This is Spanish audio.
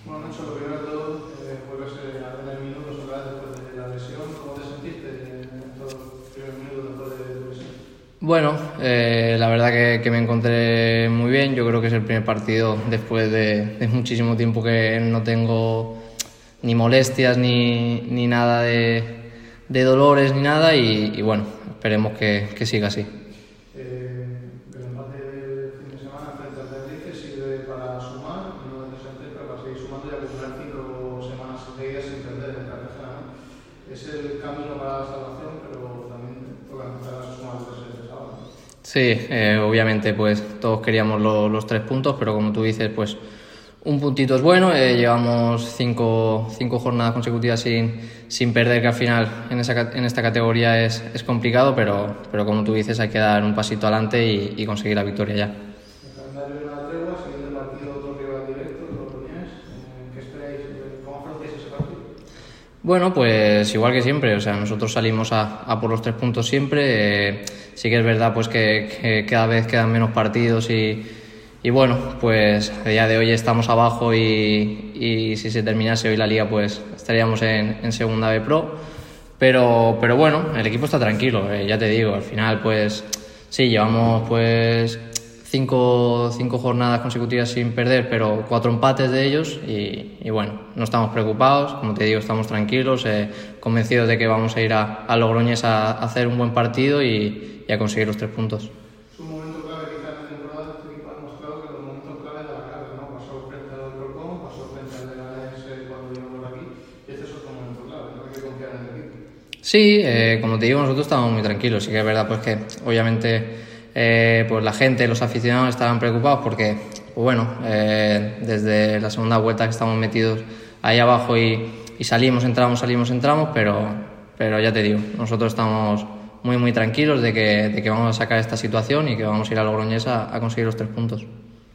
Bueno, Nacho, lo primero de todo, vuelves a tener minutos otra vez después de la lesión. ¿Cómo te sentiste en estos primeros minutos después de tu lesión? Bueno, la verdad que me encontré muy bien. Yo creo que es el primer partido después de muchísimo tiempo que no tengo ni molestias ni nada de dolores ni nada y bueno, esperemos que siga así. El empate del fin de semana frente al Tenerife sirve para sumar, no necesariamente, pero para seguir sumando y acumular 5 semanas seguidas sin perder en carrera, ¿no? Es el camino para la salvación, pero también toca empezar a sumar el sábado. Sí, obviamente pues todos queríamos los 3 puntos, pero como tú dices, pues un puntito es bueno. Llevamos 5 jornadas consecutivas sin perder, que al final en esta categoría es complicado, pero como tú dices hay que dar un pasito adelante y conseguir la victoria ya. El calendario de una tregua, siguiendo el partido otro rival directo, los Logroñés. ¿Qué esperáis? ¿Cómo afrontáis ese partido? Bueno, pues igual que siempre, o sea, nosotros salimos a por los 3 puntos siempre. Sí que es verdad pues que cada vez quedan menos partidos y bueno, pues a día de hoy estamos abajo y si se terminase hoy la liga pues estaríamos en segunda B Pro, pero bueno, el equipo está tranquilo, ya te digo, al final pues sí, llevamos pues 5 jornadas consecutivas sin perder, pero 4 empates de ellos y bueno, no estamos preocupados, como te digo, estamos tranquilos, convencidos de que vamos a ir a Logroñés a hacer un buen partido y a conseguir los 3 puntos. Es un momento clave quizás en la temporada. Este equipo ha demostrado que los momentos claves de la carga, ¿no? Pasó frente al Alcorcón, pasó frente al Leganés cuando vino por aquí, y este es otro momento clave, ¿no? Hay que confiar en el equipo. Sí, como te digo, nosotros estamos muy tranquilos. Sí que es verdad pues que obviamente pues la gente, los aficionados estaban preocupados porque, pues bueno, desde la segunda vuelta que estamos metidos ahí abajo y salimos, entramos, pero ya te digo, nosotros estamos muy tranquilos de que vamos a sacar esta situación y que vamos a ir a Logroñés a conseguir los 3 puntos.